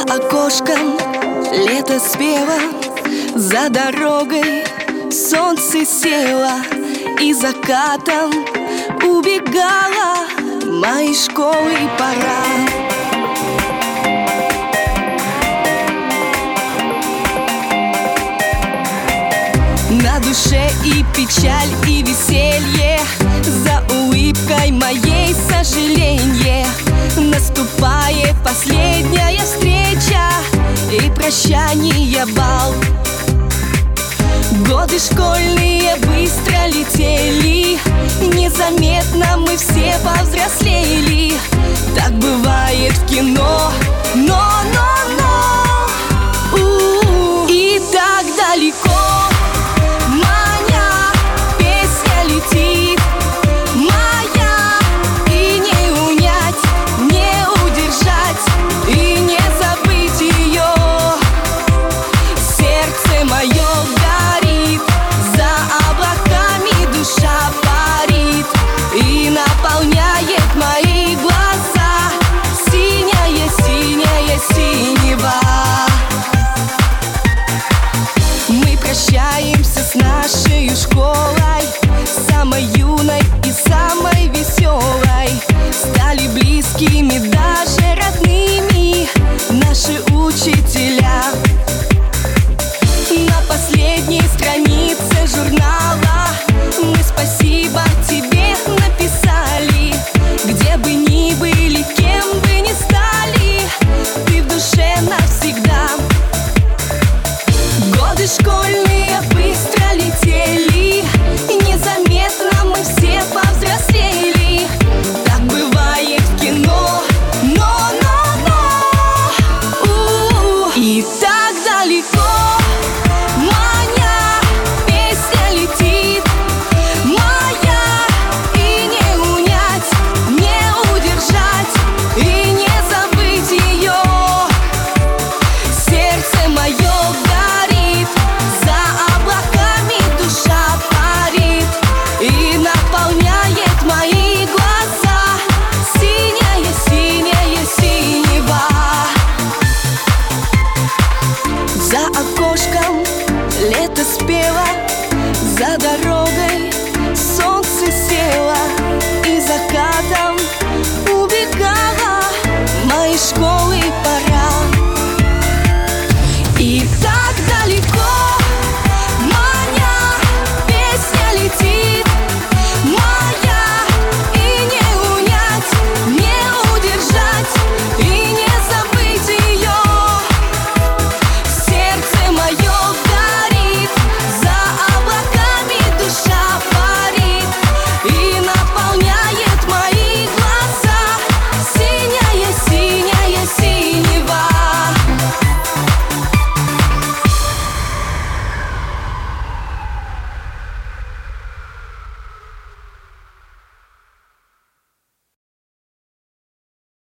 окошком лето спело, за дорогой солнце село, и закатом убегала моей школы пора. На душе и печаль, и веселье, за улыбкой моей сожаленье. Наступает последняя встреча и прощание бал. Годы школьные быстро летели, незаметно мы все повзрослели. Так бывает в кино